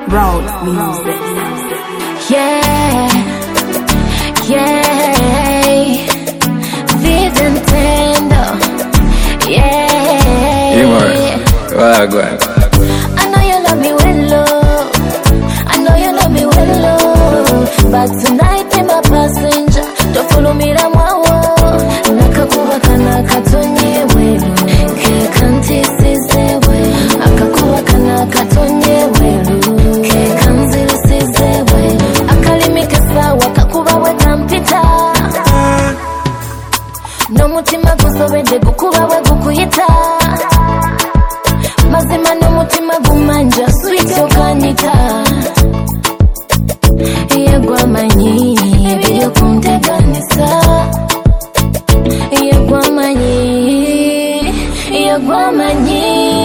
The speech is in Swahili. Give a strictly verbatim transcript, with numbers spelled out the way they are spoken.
Road music. Yeah, yeah, Vivintendo. Yeah, yeah, well, go ahead. I know you love me well, love. I know you love me well, love. But tonight I'm a passenger. Don't follow me that wow. Nakakuwa kana katonye welu. Ke kanti sizewe. Akakuwa kana katonye welu. Ke kanzili sizewe. Akalimike sawa kakuba weka mpita. No mutima gusobede gukuba we gukuyita. Mazima no mutima gumanja sweet okanyita. Yegwa manyi ebyo kunteganisa. Yegwa manyi Yegwa manyi